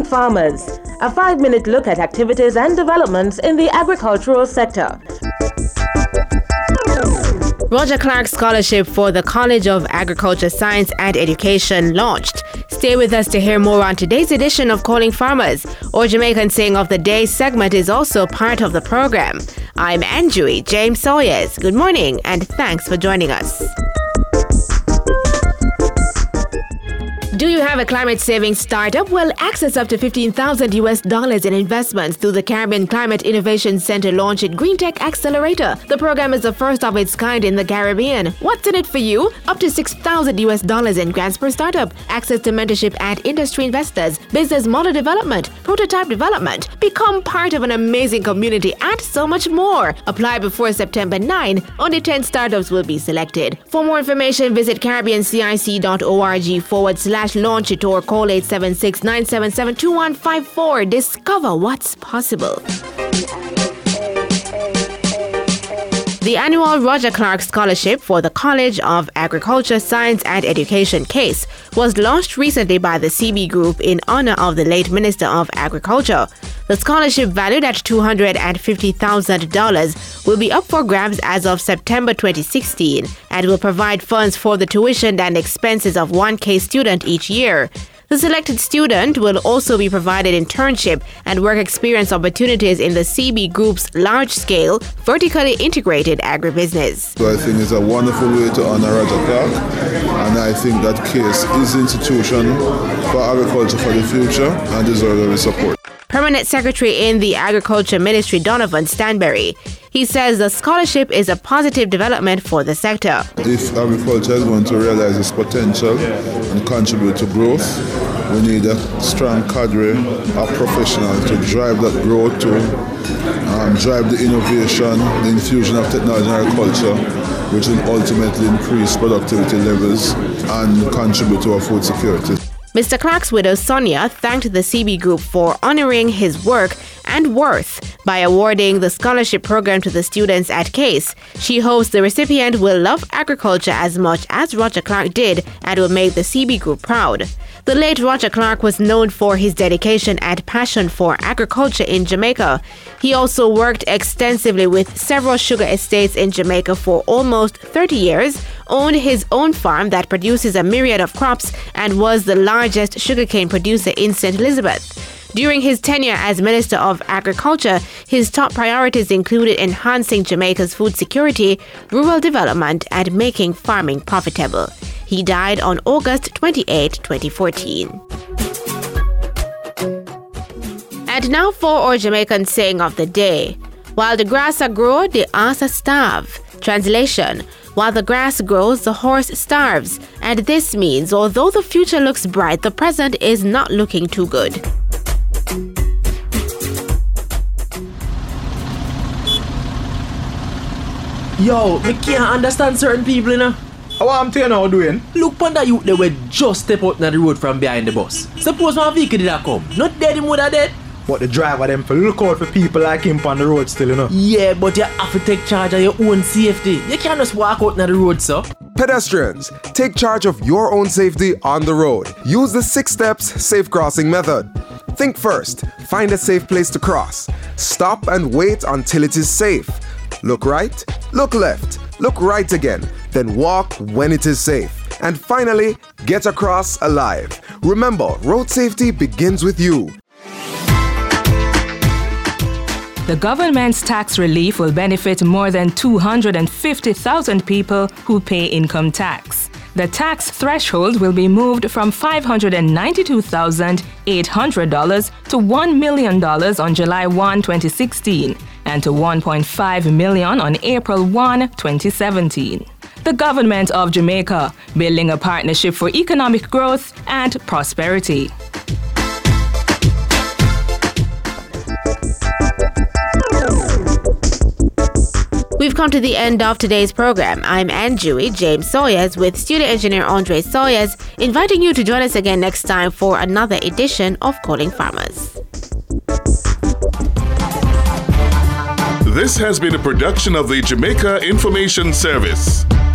Farmers, a 5-minute look at activities and developments in the agricultural sector. Roger Clark Scholarship for the College of Agriculture, Science and Education launched. Stay with us to hear more on today's edition of Calling Farmers. Our Jamaican Saying of the Day segment is also part of the program. I'm Anjui James Sawyers. Good morning and thanks for joining us. Do you have a climate-saving startup? Well, access up to $15,000 in investments through the Caribbean Climate Innovation Center launch at Green Tech Accelerator. The program is the first of its kind in the Caribbean. What's in it for you? Up to $6,000 in grants per startup, access to mentorship and industry investors, business model development, prototype development, become part of an amazing community, and so much more. Apply before September 9. Only 10 startups will be selected. For more information, visit caribbeancic.org/launch it or call 876-977-2154. Discover what's possible. The annual Roger Clark Scholarship for the College of Agriculture, Science and Education case was launched recently by the CB Group in honor of the late Minister of Agriculture. The scholarship, valued at $250,000, will be up for grabs as of September 2016 and will provide funds for the tuition and expenses of one case student each year. The selected student will also be provided internship and work experience opportunities in the CB Group's large-scale, vertically integrated agribusiness. So I think it's a wonderful way to honor Roger Clark, and I think that case is an institution for agriculture for the future and deserves our support. Permanent Secretary in the Agriculture Ministry, Donovan Stanberry. He says the scholarship is a positive development for the sector. If agriculture is going to realize its potential and contribute to growth, we need a strong cadre of professionals to drive that growth, to drive the innovation, the infusion of technology in agriculture, which will ultimately increase productivity levels and contribute to our food security. Mr. Clark's widow, Sonia, thanked the CB Group for honoring his work and worth by awarding the scholarship program to the students at CASE. She hopes the recipient will love agriculture as much as Roger Clark did and will make the CB Group proud. The late Roger Clark was known for his dedication and passion for agriculture in Jamaica. He also worked extensively with several sugar estates in Jamaica for almost 30 years, owned his own farm that produces a myriad of crops, and was the largest sugarcane producer in St. Elizabeth. During his tenure as Minister of Agriculture, his top priorities included enhancing Jamaica's food security, rural development, and making farming profitable. He died on August 28, 2014. And now for our Jamaican saying of the day. While the grass a grow, the ass a starve. Translation: while the grass grows, the horse starves. And this means, although the future looks bright, the present is not looking too good. Yo, me can't understand certain people, you know. How am I now doing? Look upon that youth, they were just step out on the road from behind the bus. Suppose my vehicle did that come. Not dead, him would have dead. But the driver them for look out for people like him on the road still, you know. Yeah, but you have to take charge of your own safety. You can't just walk out on the road, sir. Pedestrians, take charge of your own safety on the road. Use the 6 steps safe crossing method. Think first, find a safe place to cross. Stop and wait until it is safe. Look right, look left, look right again, then walk when it is safe. And finally, get across alive. Remember, road safety begins with you. The government's tax relief will benefit more than 250,000 people who pay income tax. The tax threshold will be moved from $592,800 to $1 million on July 1, 2016, and to $1.5 million on April 1, 2017. The Government of Jamaica, building a partnership for economic growth and prosperity. We've come to the end of today's program. I'm Anjui James Sawyers with studio engineer Andre Sawyers, inviting you to join us again next time for another edition of Calling Farmers. This has been a production of the Jamaica Information Service.